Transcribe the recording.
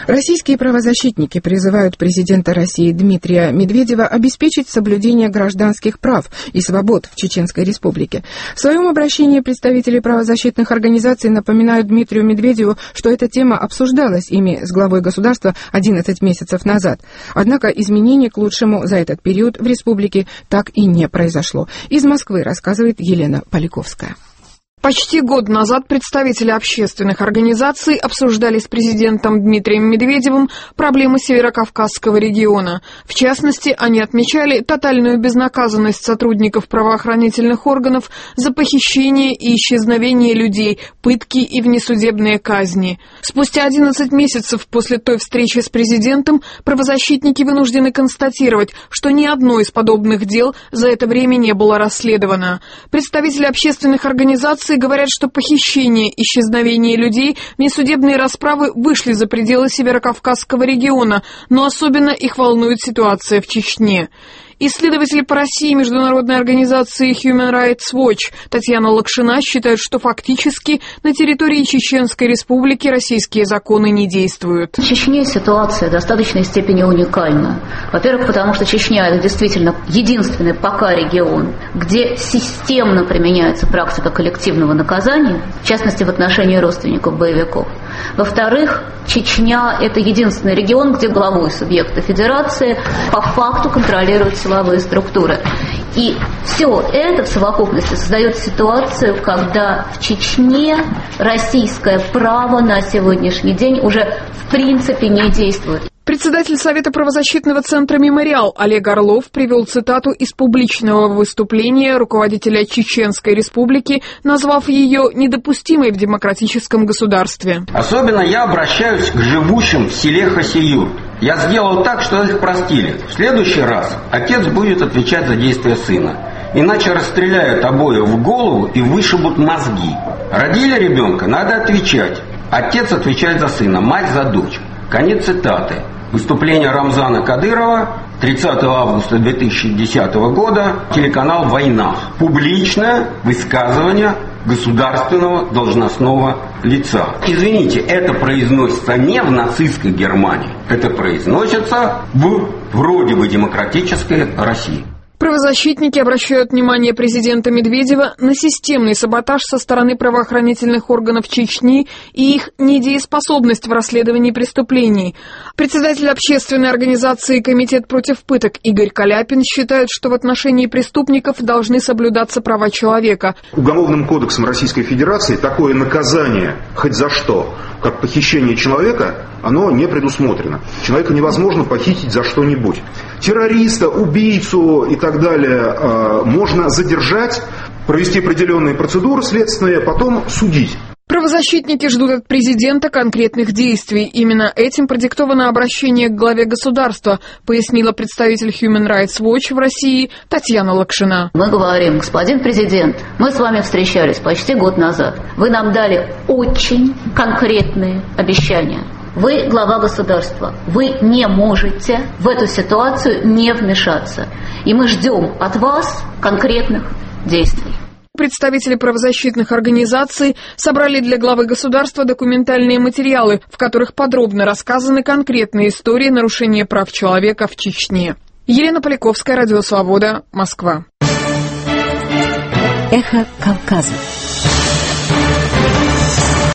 Российские правозащитники призывают президента России Дмитрия Медведева обеспечить соблюдение гражданских прав и свобод в Чеченской Республике. В своем обращении представители правозащитных организаций напоминают Дмитрию Медведеву, что эта тема обсуждалась ими с главой государства 11 месяцев назад. Однако изменений к лучшему за этот период в республике так и не произошло. Из Москвы рассказывает Елена Поляковская. Почти год назад представители общественных организаций обсуждали с президентом Дмитрием Медведевым проблемы Северокавказского региона. В частности, они отмечали тотальную безнаказанность сотрудников правоохранительных органов за похищение и исчезновение людей, пытки и внесудебные казни. Спустя 11 месяцев после той встречи с президентом правозащитники вынуждены констатировать, что ни одно из подобных дел за это время не было расследовано. Представители общественных организаций говорят, что похищение, исчезновение людей, внесудебные расправы вышли за пределы Северокавказского региона, но особенно их волнует ситуация в Чечне. Исследователь по России международной организации Human Rights Watch Татьяна Лакшина считает, что фактически на территории Чеченской Республики российские законы не действуют. В Чечне ситуация в достаточной степени уникальна. Во-первых, потому что Чечня – это действительно единственный пока регион, где системно применяется практика коллективного наказания, в частности в отношении родственников боевиков. Во-вторых, Чечня – это единственный регион, где главой субъекта федерации по факту контролирует силовые структуры. И все это в совокупности создает ситуацию, когда в Чечне российское право на сегодняшний день уже в принципе не действует. Председатель Совета правозащитного центра «Мемориал» Олег Орлов привел цитату из публичного выступления руководителя Чеченской Республики, назвав ее недопустимой в демократическом государстве. Особенно я обращаюсь к живущим в селе Хасиюрт. Я сделал так, что их простили. В следующий раз отец будет отвечать за действия сына. Иначе расстреляют обоих в голову и вышибут мозги. Родили ребенка, надо отвечать. Отец отвечает за сына, мать за дочь. Конец цитаты. Выступление Рамзана Кадырова 30 августа 2010 года, телеканал «Война». Публичное высказывание государственного должностного лица. Извините, это произносится не в нацистской Германии, это произносится в вроде бы демократической России. Правозащитники обращают внимание президента Медведева на системный саботаж со стороны правоохранительных органов Чечни и их недееспособность в расследовании преступлений. Председатель общественной организации «Комитет против пыток» Игорь Каляпин считает, что в отношении преступников должны соблюдаться права человека. Уголовным кодексом Российской Федерации такое наказание, хоть за что, как похищение человека, оно не предусмотрено. Человека невозможно похитить за что-нибудь. Террориста, убийцу и так далее можно задержать, провести определенные процедуры следственные, потом судить. Правозащитники ждут от президента конкретных действий. Именно этим продиктовано обращение к главе государства, пояснила представитель Human Rights Watch в России Татьяна Лакшина. Мы говорим: господин президент, мы с вами встречались почти год назад. Вы нам дали очень конкретные обещания. Вы глава государства. Вы не можете в эту ситуацию не вмешаться. И мы ждем от вас конкретных действий. Представители правозащитных организаций собрали для главы государства документальные материалы, в которых подробно рассказаны конкретные истории нарушения прав человека в Чечне. Елена Поляковская, Радио Свобода, Москва. Эхо Кавказа.